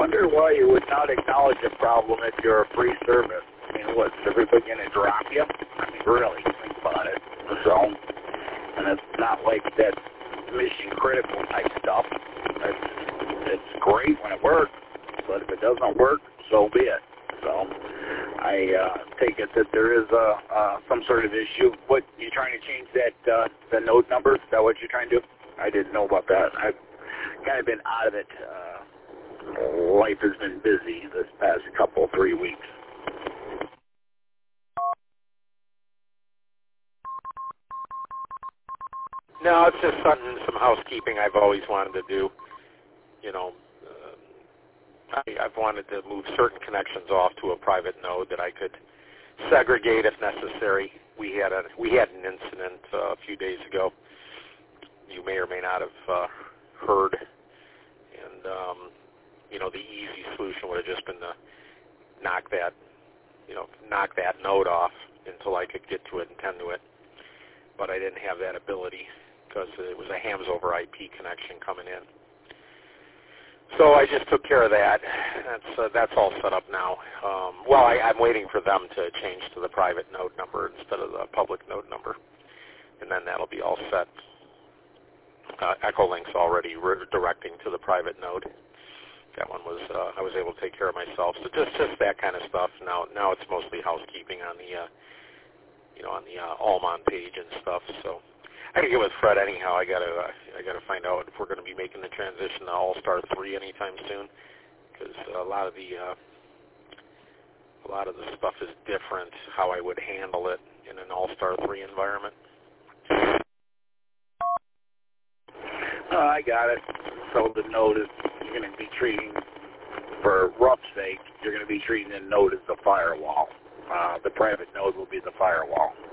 wonder why you would not acknowledge a problem if you're a free service. I mean, what, is everybody going to drop you? I mean, really, think about it. So, and it's not like that mission critical type stuff. It's great when it works, but if it doesn't work, so be it. So, I take it that there is some sort of issue. What, you trying to change that the node number? Is that what you're trying to do? I didn't know about that. I've kind of been out of it. Life has been busy this past 3 weeks. No, it's just some housekeeping I've always wanted to do. You know, I've wanted to move certain connections off to a private node that I could segregate if necessary. We had an incident a few days ago. You may or may not have heard, and you know, the easy solution would have just been to knock that node off until I could get to it and tend to it. But I didn't have that ability because it was a hams over IP connection coming in. So I just took care of that. That's all set up now. I'm waiting for them to change to the private node number instead of the public node number, and then that'll be all set. Echolink's already redirecting to the private node. That one was I was able to take care of myself. So just that kind of stuff. Now it's mostly housekeeping on the on the Allman page and stuff. So I can get with Fred anyhow. I gotta find out if we're going to be making the transition to All-Star 3 anytime soon, because a lot of the stuff is different. How I would handle it in an All-Star 3 environment. I got it. So the node is, you're going to be treating, for rough sake, you're going to be treating the node as the firewall. The private node will be the firewall.